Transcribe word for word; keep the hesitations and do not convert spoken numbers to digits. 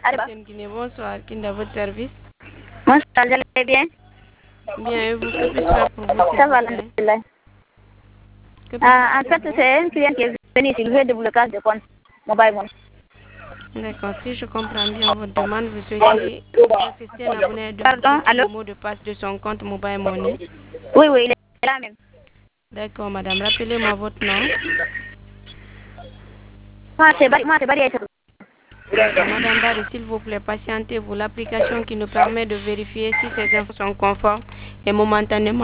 Allez, Capitaine Guinée, bonsoir. Qui est à votre service? moi, ça allait bien. Bien, et vous, que puis-je faire pour vous, s'il Ça vous va, plaît? alhamdulillah. Que puis-je Ah, faire en pour fait, vous? c'est un client qui est venu ici, il veut débloquer de compte mobile money. D'accord, si je comprends bien votre demande, vous souhaitez assister un abonné à Pardon, débloquer allô? le mot de passe de son compte Mobile Money. Oui, oui, il est là même. D'accord, madame. Rappelez-moi votre nom. Moi, c'est Bari, moi, c'est Bari Aïcha. D'accord, madame Barry, s'il vous plaît, patientez-vous. L'application qui nous permet de vérifier si ces infos sont conformes est momentanément